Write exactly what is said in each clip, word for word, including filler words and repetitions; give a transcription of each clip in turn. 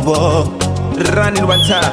Whoa. Run it one time.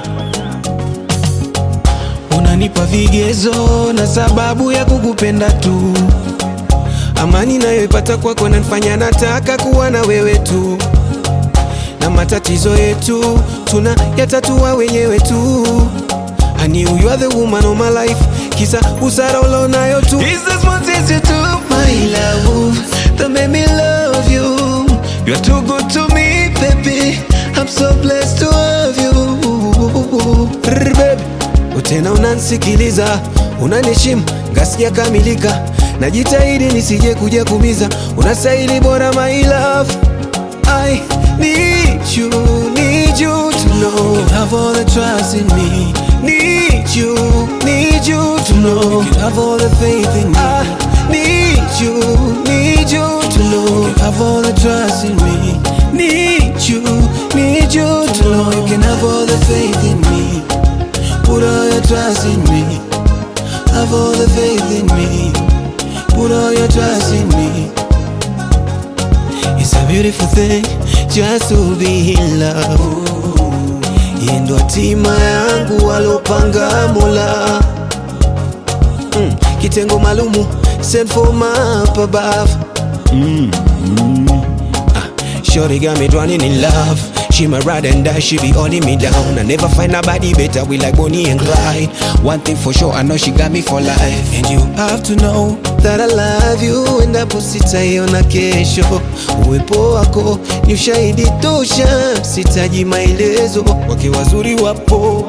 Unanipa vigezo na sababu ya kukupenda tu. Amani nayoipata kwako nanifanya nataka kuwa na wewe tu. Na matatizo yetu tuna yatatua wenyewe tu. I knew you are the woman of my life. Kisa usara ulonayo tu. Is this what is you do, my love, that made me love you. You're too good to me, baby. I'm so blessed to have you. Rrr, baby. Utena unansikiliza, unanishimu, ngasikia kamilika. Najitahidi nisije kuja kumiza. Unastahili bora, my love. I need you, need you to know you can have all the trust in me. Need you, need you to know you can have all the faith in me. I need you, need you to know you can have all the trust in me. Need you, need you to know you can have all the faith in me. Put all your trust in me. Have all the faith in me. Put all your trust in me. It's a beautiful thing just to be in love. Yeye ndo hatima yangu alopanga Mola. mm. Kitengo malumu sent for my up above. mm. Mm. Ah, Shorty got me drowning in love. She my ride and die, she be holding me down. I never find nobody better, we like Bonnie and Clyde. One thing for sure, I know she got me for life. And you have to know that I love you. Endapo sitaiona kesho, uwepo wako ni ushahidi tosha. Sitaji maelezo, wake wazuri wapo.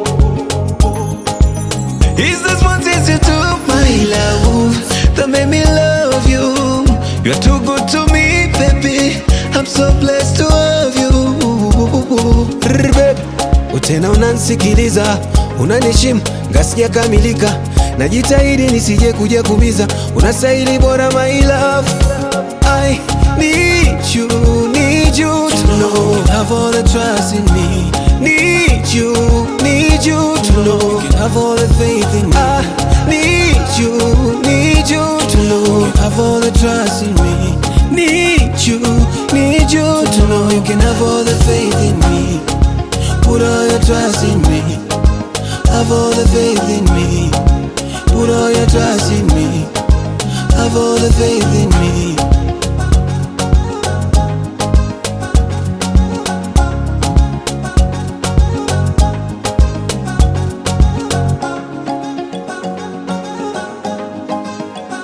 Is this what is you do, my love, that made me love you. You're too good to me, baby. I'm so blessed to have you. Rrr, baby. Utena unansikiliza, unanishimu, ngasikia kamilika. Najitahidi nisije kuja kumiza. Unastahili bora, my love. I need you, need you to know you can have all the trust in me. Need you, need you to know you can have all the faith in me. I need you, need you to know you can have all the trust in me. Need you, need you to know you can have all the faith in me. Put all your trust in me. Have all the faith in me. Put all your trust in me. Have all the faith in me.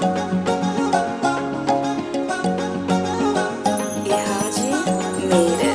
Ihaji made it.